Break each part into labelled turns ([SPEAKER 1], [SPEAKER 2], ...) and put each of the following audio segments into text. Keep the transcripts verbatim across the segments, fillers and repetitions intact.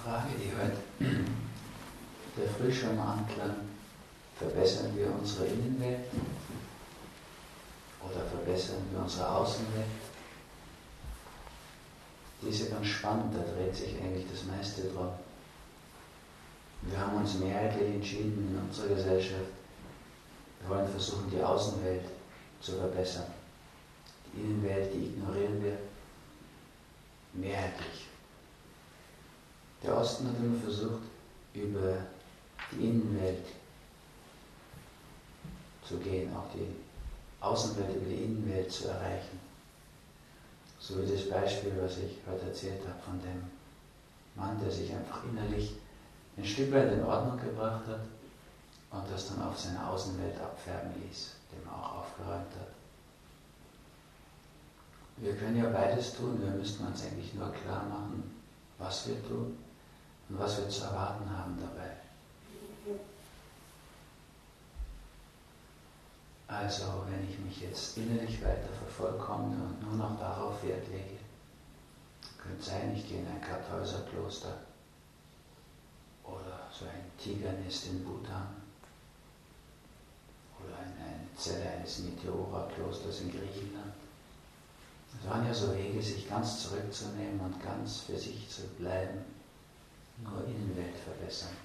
[SPEAKER 1] Frage, die heute der früh schon anklang: Verbessern wir unsere Innenwelt oder verbessern wir unsere Außenwelt? Die ist ja ganz spannend, da dreht sich eigentlich das meiste drum. Wir haben uns mehrheitlich entschieden in unserer Gesellschaft, wir wollen versuchen, die Außenwelt zu verbessern. Die Innenwelt, die ignorieren wir mehrheitlich. Der Osten hat immer versucht, über die Innenwelt zu gehen, auch die Außenwelt über die Innenwelt zu erreichen. So wie das Beispiel, was ich heute erzählt habe, von dem Mann, der sich einfach innerlich ein Stück weit in Ordnung gebracht hat und das dann auf seine Außenwelt abfärben ließ, dem er auch aufgeräumt hat. Wir können ja beides tun, wir müssten uns eigentlich nur klar machen, was wir tun und was wir zu erwarten haben dabei. Also, wenn ich mich jetzt innerlich weiter vervollkommne und nur noch darauf Wert lege, könnte sein, ich gehe in ein Kartäuserkloster oder so ein Tigernest in Bhutan oder in eine Zelle eines Meteora-Klosters in Griechenland. Es waren ja so Wege, sich ganz zurückzunehmen und ganz für sich zu bleiben, nur Innenwelt verbessern.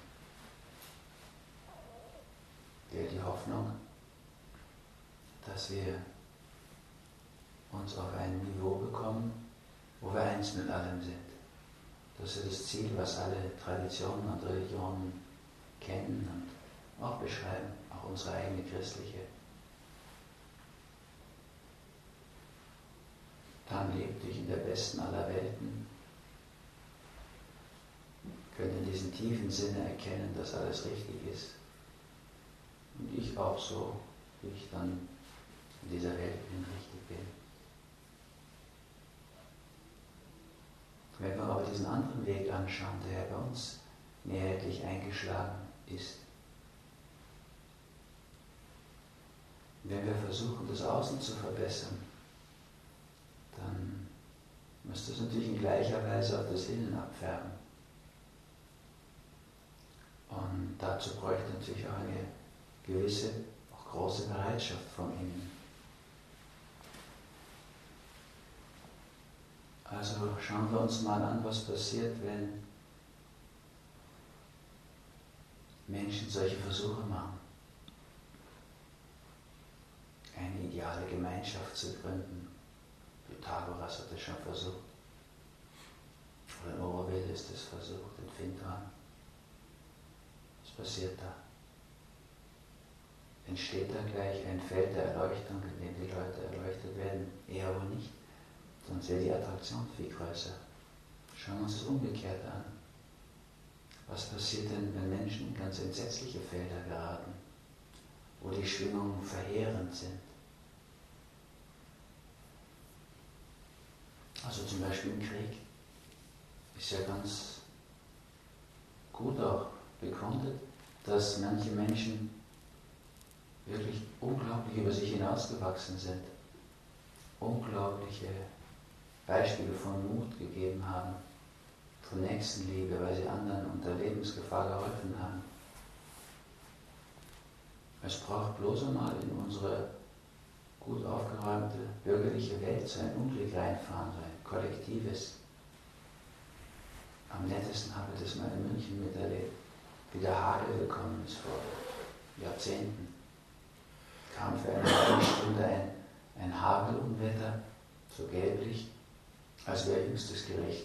[SPEAKER 1] Wäre die Hoffnung, dass wir uns auf ein Niveau bekommen, wo wir eins mit allem sind. Das ist das Ziel, was alle Traditionen und Religionen kennen und auch beschreiben, auch unsere eigene christliche. Dann lebte ich in der besten aller Welten, könnte in diesem tiefen Sinne erkennen, dass alles richtig ist. Und ich auch so, wie ich dann in dieser Welt bin, richtig bin. Wenn wir aber diesen anderen Weg anschauen, der bei uns mehrheitlich eingeschlagen ist, wenn wir versuchen, das Außen zu verbessern, dann müsste es natürlich in gleicher Weise auf das Innen abfärben. Und dazu bräuchte natürlich auch eine gewisse, auch große Bereitschaft vom Innen. Also schauen wir uns mal an, was passiert, wenn Menschen solche Versuche machen, eine ideale Gemeinschaft zu gründen. Pythagoras hat das schon versucht. Oder in Oberwil ist das versucht, in Findhorn. Was passiert da? Entsteht da gleich ein Feld der Erleuchtung, in dem die Leute erleuchtet werden? Eher aber nicht. Sonst wäre die Attraktion viel größer. Schauen wir uns das umgekehrt an. Was passiert denn, wenn Menschen in ganz entsetzliche Felder geraten, wo die Schwingungen verheerend sind? Also zum Beispiel im Krieg ist ja ganz gut auch begründet, dass manche Menschen wirklich unglaublich über sich hinausgewachsen sind, unglaubliche Beispiele von Mut gegeben haben, von Nächstenliebe, weil sie anderen unter Lebensgefahr geholfen haben. Es braucht bloß einmal in unsere gut aufgeräumte bürgerliche Welt so ein Unglück reinfahren, so ein kollektives. Am nettesten habe ich das mal in München miterlebt, wie der Hagel gekommen ist vor Jahrzehnten. Kam für eine halbe Stunde ein, ein Hagelunwetter, so gelblich, als wäre jüngstes Gericht.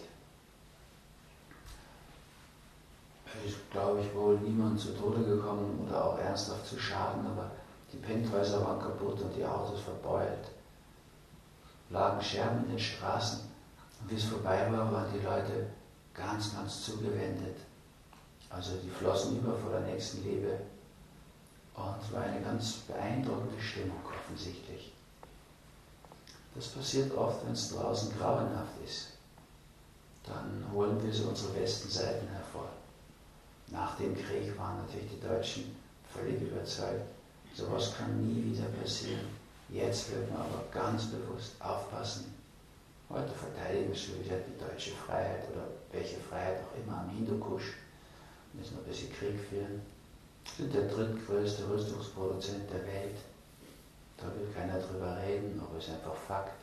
[SPEAKER 1] Es ist, glaube ich, wohl niemand zu Tode gekommen oder auch ernsthaft zu Schaden, aber die Penthäuser waren kaputt und die Autos verbeult. Lagen Scherben in den Straßen und wie es vorbei war, waren die Leute ganz, ganz zugewendet. Also die flossen über vor der Nächstenliebe. Und es war eine ganz beeindruckende Stimmung offensichtlich. Das passiert oft, wenn es draußen grauenhaft ist. Dann holen wir so unsere besten Seiten hervor. Nach dem Krieg waren natürlich die Deutschen völlig überzeugt, sowas kann nie wieder passieren. Jetzt wird man aber ganz bewusst aufpassen, Heute verteidigen sie wieder die deutsche Freiheit oder welche Freiheit auch immer am Hindukusch. Müssen wir ein bisschen Krieg führen. Sind der drittgrößte Rüstungsproduzent der Welt. Da will keiner drüber reden, aber es ist einfach Fakt.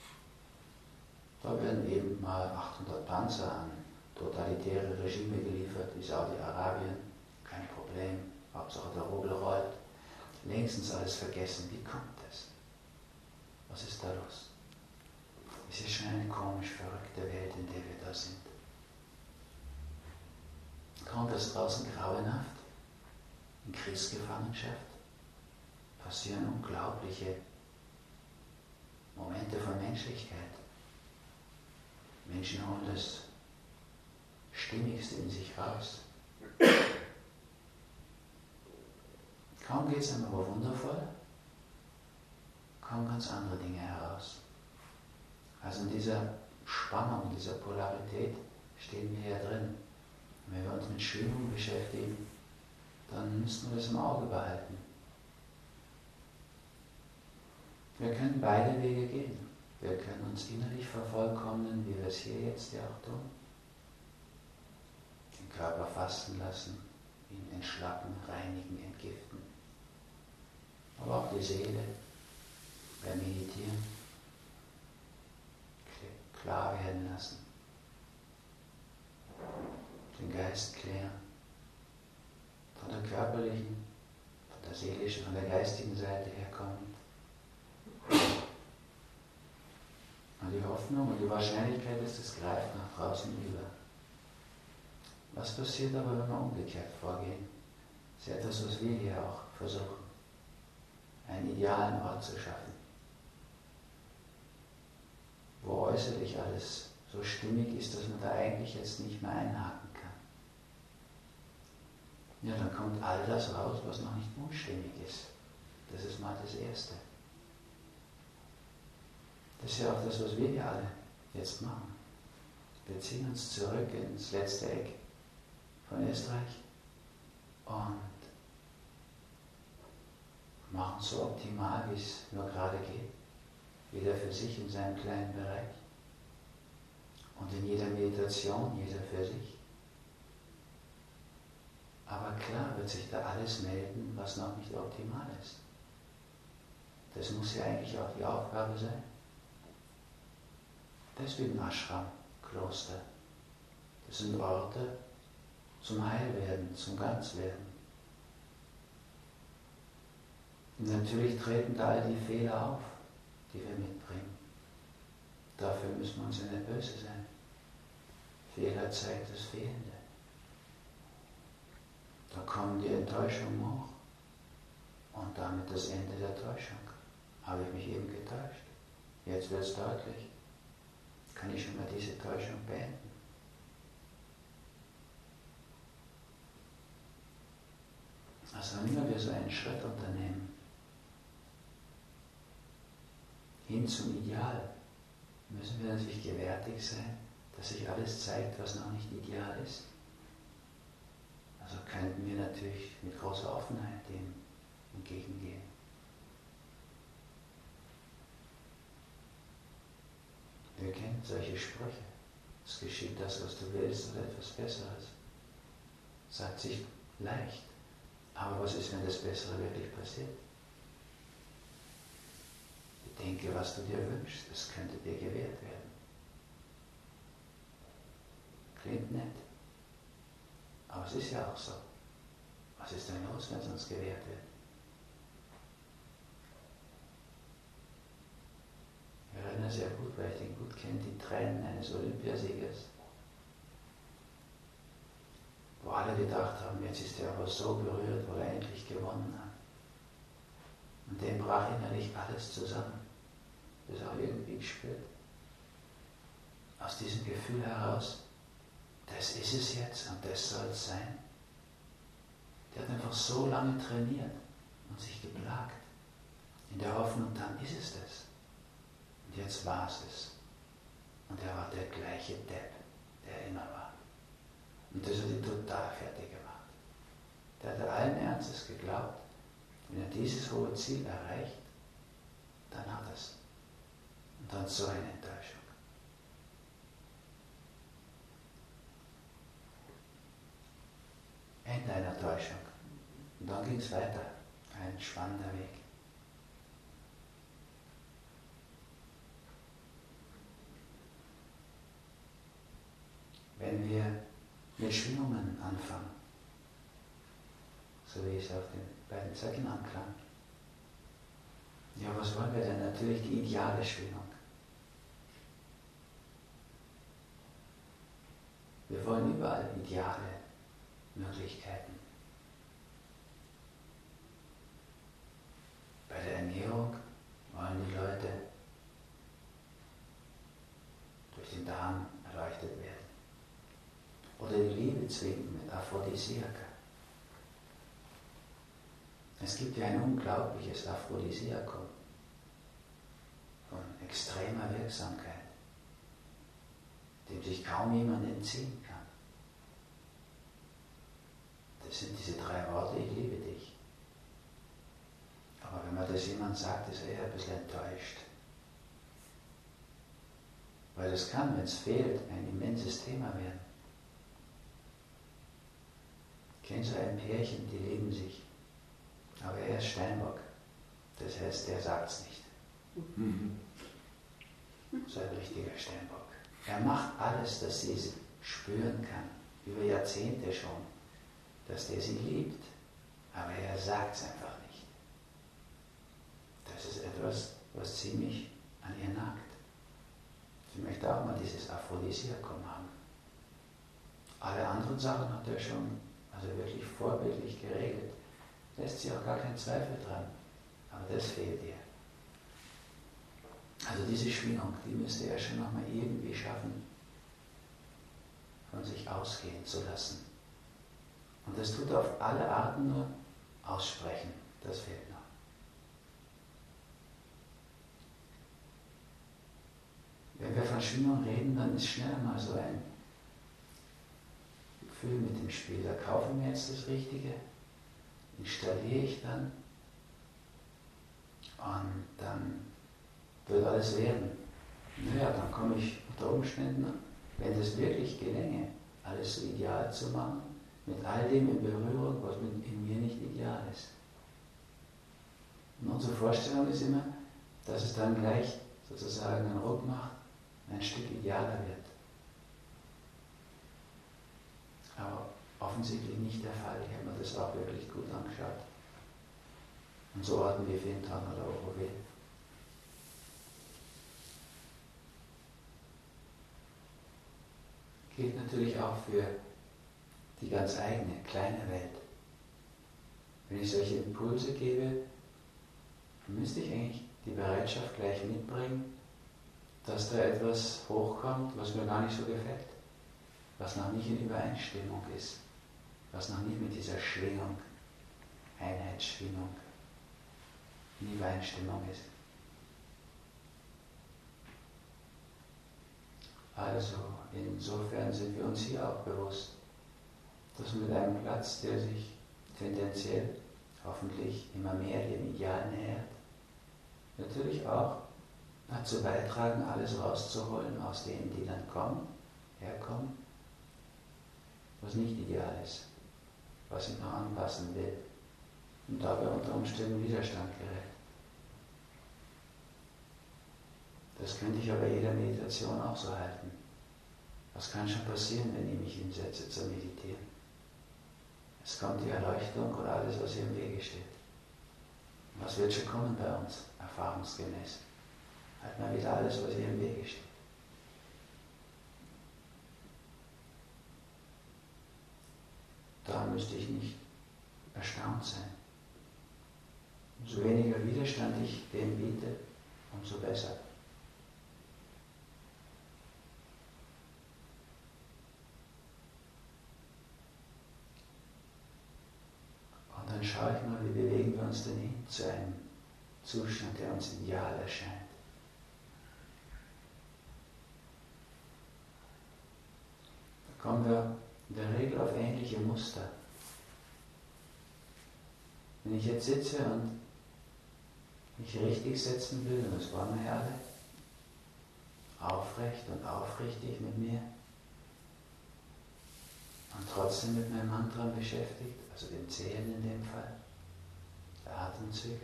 [SPEAKER 1] Da werden eben mal achthundert Panzer an totalitäre Regime geliefert, wie Saudi-Arabien. Kein Problem, Hauptsache der Rubel rollt. Längstens alles vergessen. Wie kommt das? Was ist da los? Es ist schon eine komisch verrückte Welt, in der wir da sind. Kommt das draußen grauenhaft? In Kriegsgefangenschaft passieren unglaubliche Momente von Menschlichkeit. Menschen holen das Stimmigste in sich raus. Kaum geht es einem aber wundervoll, kommen ganz andere Dinge heraus. Also in dieser Spannung, in dieser Polarität stehen wir ja drin. Und wenn wir uns mit Schwingung beschäftigen, dann müssen wir das im Auge behalten. Wir können beide Wege gehen. Wir können uns innerlich vervollkommnen, wie wir es hier jetzt ja auch tun. Den Körper fasten lassen, ihn entschlacken, reinigen, entgiften. Aber auch die Seele beim Meditieren klar werden lassen. Den Geist klären. Von der körperlichen, von der seelischen, von der geistigen Seite herkommen. Und die Hoffnung und die Wahrscheinlichkeit ist, es greift nach draußen über. Was passiert aber, wenn wir umgekehrt vorgehen? Das ist etwas, was wir hier auch versuchen. Einen idealen Ort zu schaffen, wo äußerlich alles so stimmig ist, dass man da eigentlich jetzt nicht mehr einhaken kann. Ja, dann kommt all das raus, was noch nicht unstimmig ist. Das ist mal das Erste. Das ist ja auch das, was wir hier alle jetzt machen. Wir ziehen uns zurück ins letzte Eck von Österreich und machen so optimal, wie es nur gerade geht. Jeder für sich in seinem kleinen Bereich. Und in jeder Meditation, jeder für sich. Aber klar wird sich da alles melden, was noch nicht optimal ist. Das muss ja eigentlich auch die Aufgabe sein. Deswegen Ashram, Kloster. Das sind Orte zum Heilwerden, zum Ganzwerden. Und natürlich treten da all die Fehler auf, die wir mitbringen. Dafür müssen wir uns ja nicht böse sein. Fehler zeigt das Fehlende. Da kommen die Enttäuschungen hoch und damit das Ende der Täuschung. Habe ich mich eben getäuscht? Jetzt wird es deutlich. Kann ich schon mal diese Täuschung beenden? Also wenn immer wir so einen Schritt unternehmen, hin zum Ideal, müssen wir natürlich gewärtig sein, dass sich alles zeigt, was noch nicht ideal ist. Also könnten wir natürlich mit großer Offenheit dem entgegengehen. Wir kennen solche Sprüche. Es geschieht das, was du willst, oder etwas Besseres. Sagt sich leicht. Aber was ist, wenn das Bessere wirklich passiert? Denke, was du dir wünschst, das könnte dir gewährt werden. Klingt nett. Aber es ist ja auch so. Was ist denn los, wenn es uns gewährt wird? Ich erinnere sehr gut, weil ich den gut kenne, die Tränen eines Olympiasiegers. Wo alle gedacht haben, jetzt ist er aber so berührt, weil er endlich gewonnen hat. Und dem brach innerlich alles zusammen. Das auch irgendwie gespürt. Aus diesem Gefühl heraus, das ist es jetzt und das soll es sein. Der hat einfach so lange trainiert und sich geplagt, in der Hoffnung, dann ist es das. Und jetzt war es es. Und er war der gleiche Depp, der immer war. Und das hat ihn total fertig gemacht. Der hat allen Ernstes geglaubt, wenn er dieses hohe Ziel erreicht, dann hat er es. Und dann so eine Enttäuschung. dann ging es weiter. Ein spannender Weg. Wenn wir mit Schwingungen anfangen, so wie es auf den beiden Zetteln anklang, ja, was wollen wir denn? Natürlich die ideale Schwingung. Wir wollen überall ideale Möglichkeiten. Bei der Ernährung wollen die Leute durch den Darm erleuchtet werden. Oder die Liebe zwingen mit Aphrodisiaka. Es gibt ja ein unglaubliches Aphrodisiakum von extremer Wirksamkeit, dem sich kaum jemand entziehen kann. Das sind diese drei Worte: Ich liebe dich. Aber wenn man das jemand sagt, ist er eher ein bisschen enttäuscht. Weil das kann, wenn es fehlt, ein immenses Thema werden. Kennst du ein Pärchen, die lieben sich, aber er ist Steinbock. Das heißt, der sagt es nicht. Mhm. So ein richtiger Steinbock. Er macht alles, dass sie es spüren kann, über Jahrzehnte schon, dass der sie liebt, aber er sagt es einfach nicht. Das ist etwas, was ziemlich an ihr nagt. Sie möchte auch mal dieses Aphrodisiakum haben. Alle anderen Sachen hat er schon, also wirklich vorbildlich geregelt. Lässt sie auch gar keinen Zweifel dran. Aber das fehlt ihr. Also diese Schwingung, die müsste er schon nochmal irgendwie schaffen, von sich ausgehen zu lassen. Und das tut er auf alle Arten nur aussprechen. Das fehlt noch. Wenn wir von Schwingung reden, dann ist schnell mal so ein Gefühl mit dem Spiel. Da kaufe ich mir jetzt das Richtige, installiere ich dann und dann wird alles werden. Naja, dann komme ich unter Umständen, wenn das wirklich gelänge, alles so ideal zu machen, mit all dem in Berührung, was in mir nicht ideal ist. Und unsere Vorstellung ist immer, dass es dann gleich sozusagen einen Ruck macht, ein Stück idealer wird. Aber offensichtlich nicht der Fall. Ich habe mir das auch wirklich gut angeschaut. Und so Orten wie Findhorn oder Oroville. Gilt natürlich auch für die ganz eigene, kleine Welt. Wenn ich solche Impulse gebe, müsste ich eigentlich die Bereitschaft gleich mitbringen, dass da etwas hochkommt, was mir gar nicht so gefällt, was noch nicht in Übereinstimmung ist, was noch nicht mit dieser Schwingung, Einheitsschwingung in Übereinstimmung ist. Also insofern sind wir uns hier auch bewusst, dass mit einem Platz, der sich tendenziell hoffentlich immer mehr dem Ideal nähert, natürlich auch dazu beitragen, alles rauszuholen aus denen, die dann kommen, herkommen, was nicht ideal ist, was ich noch anpassen will und dabei unter Umständen Widerstand gerät. Das könnte ich aber jeder Meditation auch so halten. Was kann schon passieren, wenn ich mich hinsetze zu meditieren? Es kommt die Erleuchtung oder alles, was hier im Wege steht. Was wird schon kommen bei uns, erfahrungsgemäß? Halt mal wieder alles, was hier im Wege steht. Da müsste ich nicht erstaunt sein. Umso weniger Widerstand ich dem biete, umso besser. Und dann schaue ich mal, wie bewegen wir uns denn hin zu einem Zustand, der uns ideal erscheint. Da kommen wir in der Regel auf ähnliche Muster. Wenn ich jetzt sitze und mich richtig setzen will, und das wollen wir ja alle, aufrecht und aufrichtig mit mir und trotzdem mit meinem Mantra beschäftigt, also dem Zählen in dem Fall, der Atemzüge,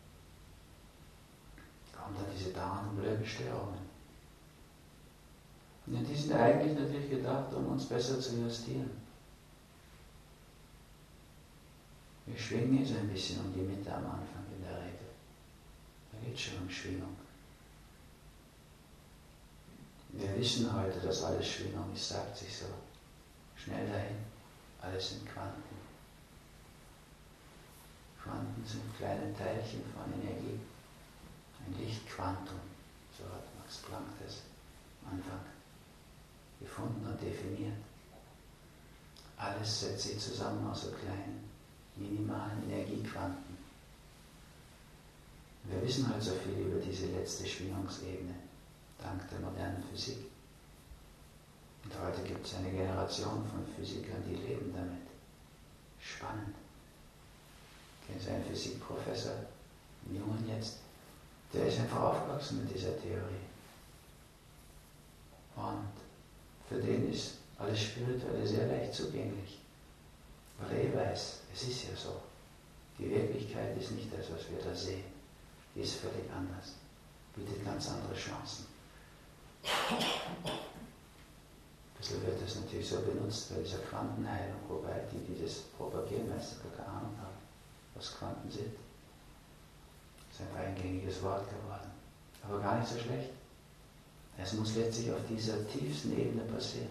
[SPEAKER 1] kommen dann diese dauernden blöden Störungen. Und die sind eigentlich natürlich gedacht, um uns besser zu justieren. Wir schwingen hier so ein bisschen um die Mitte am Anfang in der Rede. Da geht es schon um Schwingung. Wir wissen heute, dass alles Schwingung ist, sagt sich so. Schnell dahin, alles sind Quanten. Quanten sind kleine Teilchen von Energie. Ein Lichtquantum, so hat Max Planck das am Anfang gefunden und definiert. Alles setzt sich zusammen aus so kleinen, minimalen Energiequanten. Wir wissen heute so viel über diese letzte Schwingungsebene, dank der modernen Physik. Und heute gibt es eine Generation von Physikern, die leben damit. Spannend. Kennen Sie einen Physikprofessor, einen Jungen jetzt? Der ist einfach aufgewachsen mit dieser Theorie. Und für den ist alles Spirituelle sehr leicht zugänglich. Weil er eh weiß, es ist ja so. Die Wirklichkeit ist nicht das, was wir da sehen. Die ist völlig anders. Bietet ganz andere Chancen. Deshalb wird das natürlich so benutzt bei dieser Quantenheilung, wobei die, die das propagieren, meistens gar keine Ahnung haben, was Quanten sind. Das ist ein eingängiges Wort geworden. Aber gar nicht so schlecht. Es muss letztlich auf dieser tiefsten Ebene passieren.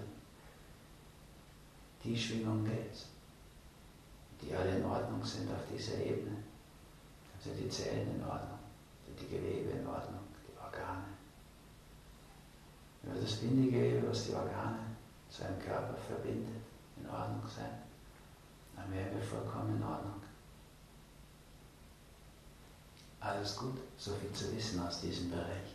[SPEAKER 1] Die Schwingung geht's. Die alle in Ordnung sind auf dieser Ebene. Dann sind die Zellen in Ordnung, sind die Gewebe in Ordnung, die Organe. Über das Bindegewebe, was die Organe zu einem Körper verbindet, in Ordnung sein, dann wären wir vollkommen in Ordnung. Alles gut, so viel zu wissen aus diesem Bereich.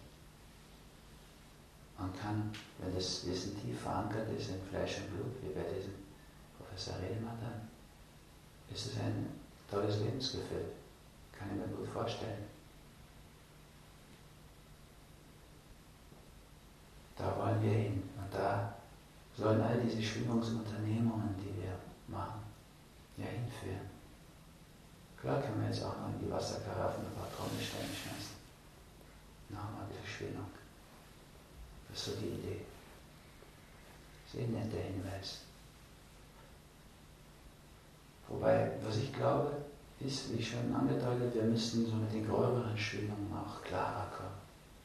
[SPEAKER 1] Man kann, wenn das Wissen tief verankert ist in Fleisch und Blut, wie bei diesem Professor Rehmer, dann ist es ein tolles Lebensgefühl. Kann ich mir gut vorstellen. Da wollen wir hin. Und da sollen all diese Schwingungsunternehmungen, die wir machen, ja hinführen. Klar können wir jetzt auch noch in die Wasserkaraffen ein paar Trommelsteine schmeißen. Nochmal ein bisschen Schwingung. Das ist so die Idee. Das ist eben nicht der Hinweis. Wobei, was ich glaube, ist, wie schon angedeutet, wir müssten so mit den gröberen Schwingungen auch klarer kommen.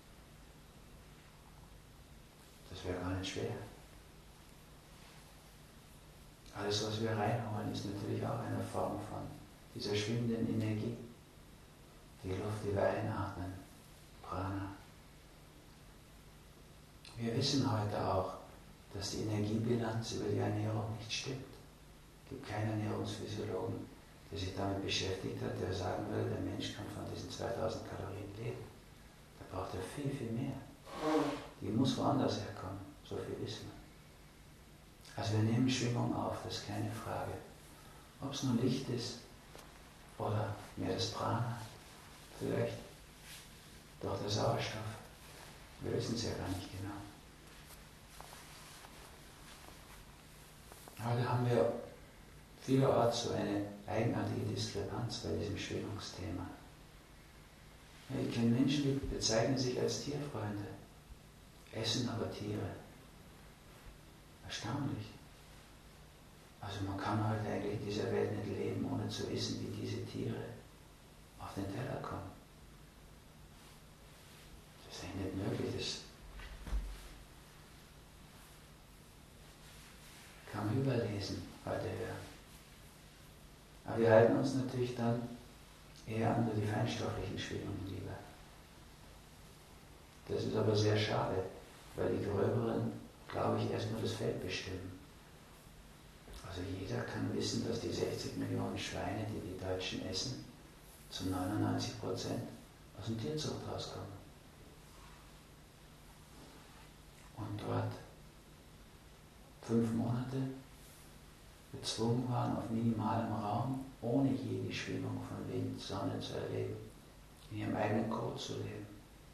[SPEAKER 1] Das wäre gar nicht schwer. Alles, was wir reinholen, ist natürlich auch eine Form von dieser schwingenden Energie. Die Luft, die wir einatmen, Prana. Wir wissen heute auch, dass die Energiebilanz über die Ernährung nicht stimmt. Es gibt keinen Ernährungsphysiologen, der sich damit beschäftigt hat, der sagen würde, der Mensch kann von diesen zweitausend Kalorien leben. Da braucht er viel, viel mehr. Die muss woanders herkommen, so viel wissen wir. Also wir nehmen Schwingung auf, das ist keine Frage. Ob es nun Licht ist oder mehr das Prana, vielleicht doch der Sauerstoff. Wir wissen es ja gar nicht genau. Heute haben wir vielerorts so eine eigenartige Diskrepanz bei diesem Schwingungsthema. Ja, ich kenne Menschen, die bezeichnen sich als Tierfreunde, essen aber Tiere. Erstaunlich. Also man kann heute eigentlich in dieser Welt nicht leben, ohne zu wissen, wie diese Tiere auf den Teller kommen. Das ist eigentlich nicht möglich. Das kann man überlesen, heute hören. Aber wir halten uns natürlich dann eher an die feinstofflichen Schwingungen lieber. Das ist aber sehr schade, weil die gröberen, glaube ich, erst nur das Feld bestimmen. Also jeder kann wissen, dass die sechzig Millionen Schweine, die die Deutschen essen, zu neunundneunzig Prozent aus dem Tierzucht rauskommen. Und dort fünf Monate gezwungen waren, auf minimalem Raum, ohne je die Schwingung von Wind, Sonne zu erleben, in ihrem eigenen Kot zu leben.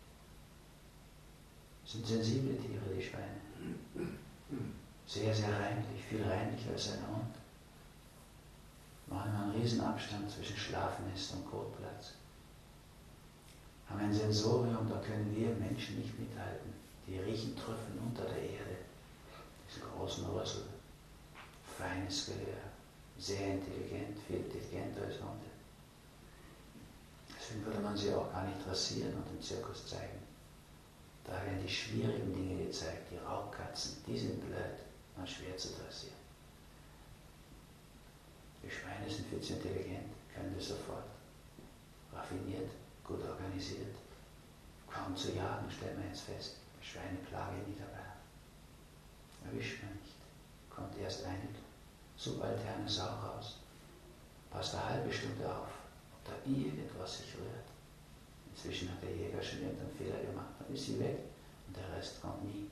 [SPEAKER 1] Das sind sensible Tiere, die Schweine. Sehr, sehr reinlich, viel reinlicher als ein Hund. machen immer einen riesen Abstand zwischen Schlafnest und Kotplatz. Haben ein Sensorium, da können wir Menschen nicht mithalten. Die riechen Trüffeln unter der Erde, diesen großen Rüssel, feines Gehör, sehr intelligent, viel intelligenter als Hunde. Deswegen würde man sie auch gar nicht dressieren und im Zirkus zeigen. Da werden die schwierigen Dinge gezeigt, die Raubkatzen, die sind blöd und schwer zu dressieren. Die Schweine sind viel zu intelligent, können das sofort. Raffiniert, gut organisiert, kaum zu jagen, stellen wir jetzt fest. Schweine plage nie dabei. Erwischt man nicht, kommt erst eine subalterne Sau raus, passt eine halbe Stunde auf, ob da irgendwas sich rührt. Inzwischen hat der Jäger schon irgendeinen Fehler gemacht, dann ist sie weg und der Rest kommt nie.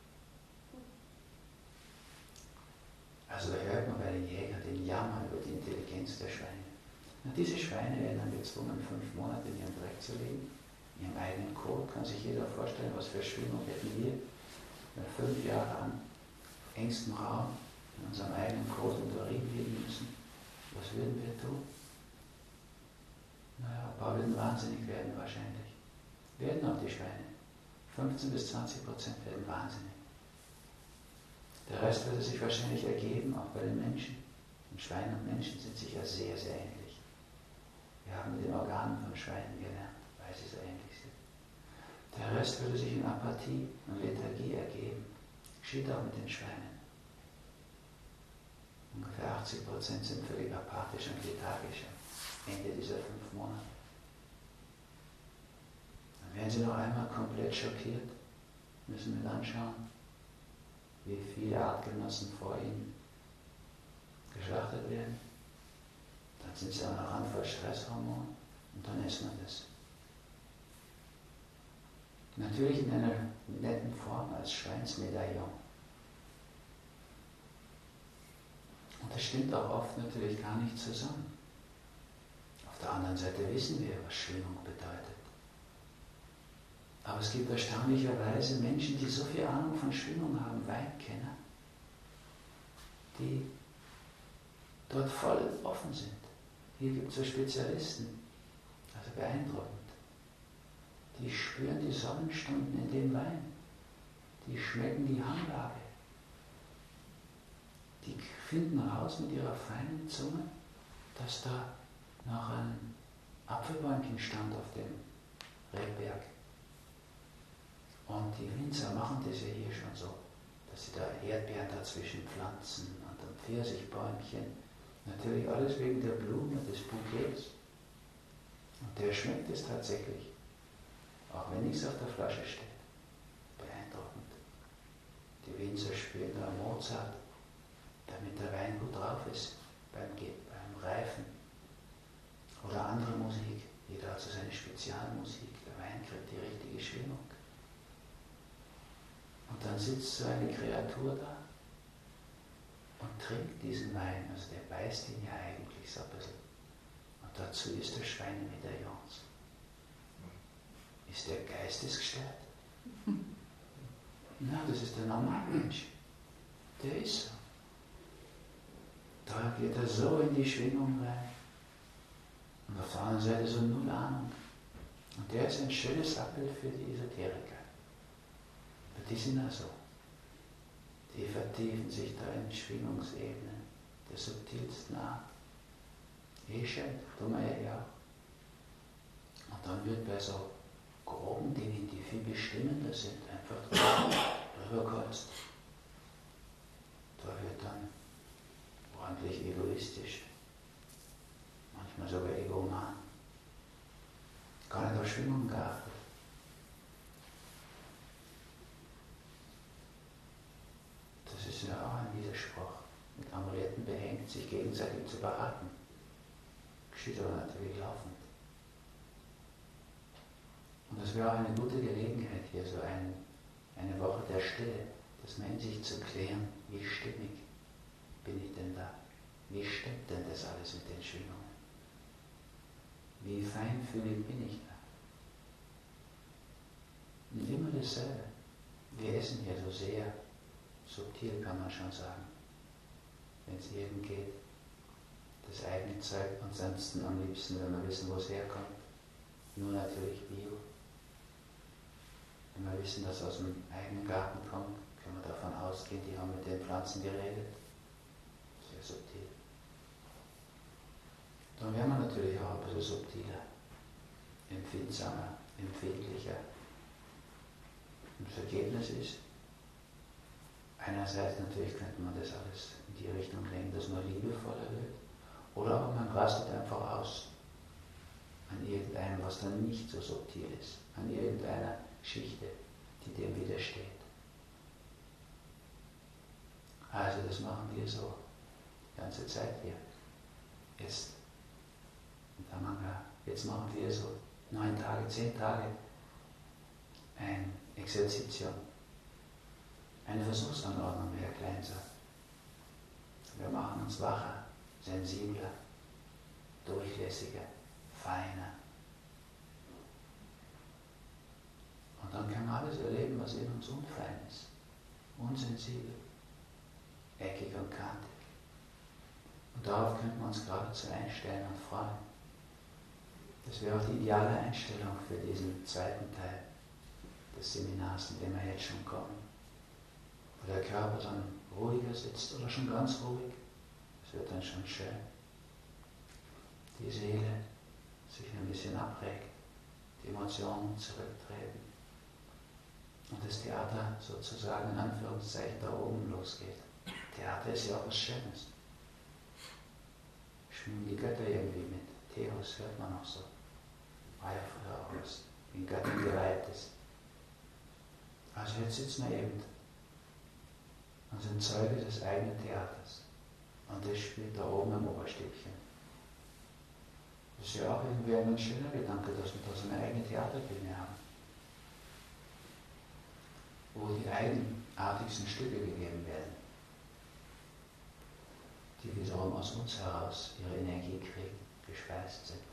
[SPEAKER 1] Also da hört man bei den Jägern den Jammer über die Intelligenz der Schweine. Na, diese Schweine werden dann gezwungen, fünf Monate in ihrem Dreck zu leben, in ihrem eigenen Kot. Kann sich jeder vorstellen, was für Schwingung hätten wir, wenn wir fünf Jahre an engstem Raum in unserem eigenen Kot und Urin leben müssen. Was würden wir tun? Naja, ein paar würden wahnsinnig werden wahrscheinlich. Werden auch die Schweine. fünfzehn bis zwanzig Prozent werden wahnsinnig. Der Rest würde sich wahrscheinlich ergeben, auch bei den Menschen. Und Schweine und Menschen sind sich ja sehr, sehr ähnlich. Wir haben mit den Organen von Schweinen gelernt, weil sie so ähnlich sind. Der Rest würde sich in Apathie und Lethargie ergeben. Geschieht auch mit den Schweinen. Ungefähr achtzig Prozent sind völlig apathisch und lethargisch am Ende dieser fünf Monate. Dann werden sie noch einmal komplett schockiert, müssen mit anschauen, wie viele Artgenossen vor ihnen geschlachtet werden. Dann sind sie auch noch an voll Stresshormon und dann isst man das. Natürlich in einer netten Form als Schweinsmedaillon. Und das stimmt auch oft natürlich gar nicht zusammen. Auf der anderen Seite wissen wir, was Schwingung bedeutet. Aber es gibt erstaunlicherweise Menschen, die so viel Ahnung von Schwingung haben, Weinkenner, die dort voll offen sind. Hier gibt es so Spezialisten, also beeindruckend. Die spüren die Sonnenstunden in dem Wein, die schmecken die Hanglage, die finden raus mit ihrer feinen Zunge, dass da noch ein Apfelbäumchen stand auf dem Rebberg. Und die Winzer machen das ja hier schon so, dass sie da Erdbeeren dazwischen pflanzen und dann Pfirsichbäumchen. Natürlich alles wegen der Blume, des Bouquets. Und der schmeckt es tatsächlich, auch wenn nichts auf der Flasche steht. Beeindruckend. Die Winzer spüren da Mozart, damit der Wein gut drauf ist beim, beim Reifen. Oder andere Musik. Jeder hat so seine Spezialmusik. Der Wein kriegt die richtige Schwingung. Und dann sitzt so eine Kreatur da und trinkt diesen Wein. Also der beißt ihn ja eigentlich so ein bisschen. Und dazu ist der Schweinemedaillons. Ist der geistesgestört? Na, das ist der normale Mensch. Der ist so. Da geht er so in die Schwingung rein. Und auf der anderen Seite so null Ahnung. Und der ist ein schönes Abbild für die Esoteriker. Die sind ja so. Die vertiefen sich da in Schwingungsebenen der subtilsten Art. Eh schön, tun wir ja auch. Und dann wird bei so groben Dingen, die viel bestimmender sind, einfach drüber geholzt. Da wird dann ordentlich egoistisch, manchmal sogar egoman. Gar nicht auf Schwingung geachtet. Das ist ja auch ein Widerspruch. Mit Amuletten behängt, sich gegenseitig zu beraten. Geschieht aber natürlich laufend. Und das wäre auch eine gute Gelegenheit, hier so ein, eine Woche der Stille, das mal in sich zu klären, wie stimmig bin ich denn da? Wie stimmt denn das alles mit den Schwingungen? Wie feinfühlig bin ich da? Und immer dasselbe. Wir essen hier so sehr subtil, kann man schon sagen, wenn es irgend geht. das eigene Zeug, ansonsten am liebsten, wenn wir wissen, wo es herkommt, nur natürlich Bio. Wenn wir wissen, dass es aus dem eigenen Garten kommt, können wir davon ausgehen, die haben mit den Pflanzen geredet. Sehr subtil. Dann werden wir natürlich auch ein bisschen subtiler, empfindsamer, empfindlicher. Und das Ergebnis ist, einerseits natürlich könnte man das alles in die Richtung lenken, dass man liebevoller wird, oder aber man rastet einfach aus an irgendeinem, was dann nicht so subtil ist, an irgendeiner Schichte, die dem widersteht. Also das machen wir so die ganze Zeit hier. Jetzt, in Tamanga, jetzt machen wir so neun Tage, zehn Tage ein Exerzitium, eine Versuchsanordnung, wie Herr Klein sagt. Wir machen uns wacher, sensibler, durchlässiger, feiner. Und dann kann man alles erleben, was in uns unfein ist, unsensibel, eckig und kantig. Und darauf könnten wir uns geradezu einstellen und freuen. Das wäre auch die ideale Einstellung für diesen zweiten Teil des Seminars, in dem wir jetzt schon kommen. Wo der Körper dann ruhiger sitzt oder schon ganz ruhig. Es wird dann schon schön. Die Seele sich ein bisschen abregt, die Emotionen zurücktreten und das Theater sozusagen in Anführungszeichen da oben losgeht. Theater ist ja auch was Schönes. Schwimmen die Götter irgendwie mit. Theos hört man auch so. War ja früher auch was, wie ein Götter geweiht ist. Also jetzt sitzen wir eben und sind Zeuge des eigenen Theaters. Und das spielt da oben im Oberstübchen. Das ist ja auch irgendwie ein schöner Gedanke, dass wir da so eine eigene Theaterbühne haben. Wo die eigenartigsten Stücke gegeben werden, die wiederum aus uns heraus ihre Energie kriegen, gespeist sind.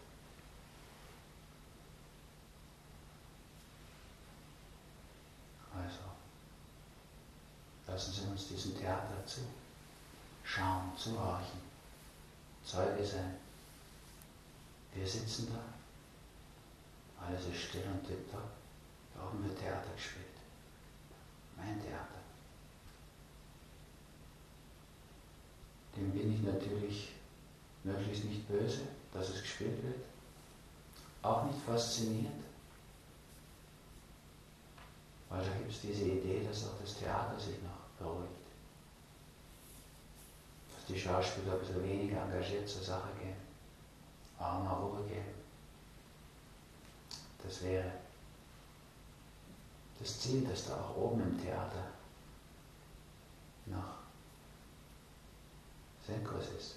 [SPEAKER 1] Also, lassen Sie uns diesem Theater zu schauen, zuhorchen, Zeuge sein. Wir sitzen da, alles ist still und tipptopp, da oben wird Theater gespielt. Mein Theater. Dem bin ich natürlich möglichst nicht böse, dass es gespielt wird, auch nicht fasziniert, weil da gibt es diese Idee, dass auch das Theater sich noch beruhigt. Dass die Schauspieler ein bisschen weniger engagiert zur Sache gehen, auch mal Ruhe geben. Das wäre das Ziel, dass da auch oben im Theater noch Senkos ist.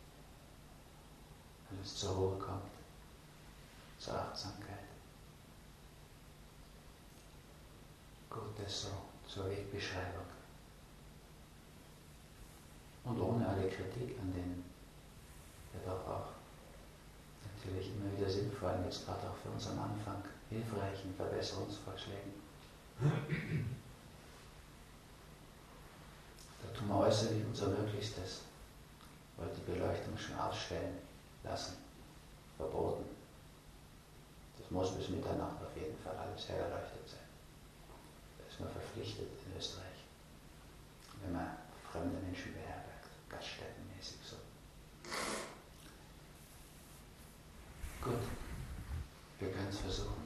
[SPEAKER 1] Wenn es zur Ruhe kommt, zur Achtsamkeit. Gut, das so zur Wegbeschreibung. Und ohne alle Kritik an den, ja doch auch natürlich immer wieder sinnvollen, jetzt gerade auch für uns am Anfang, hilfreichen Verbesserungsvorschlägen. Da tun wir äußerlich unser Möglichstes, weil die Beleuchtung schon ausstellen lassen, verboten. Das muss bis Mitternacht auf jeden Fall alles hell erleuchtet sein. Da ist man verpflichtet in Österreich, wenn man fremde Menschen beherbergt, gaststättenmäßig so. Gut, wir können es versuchen.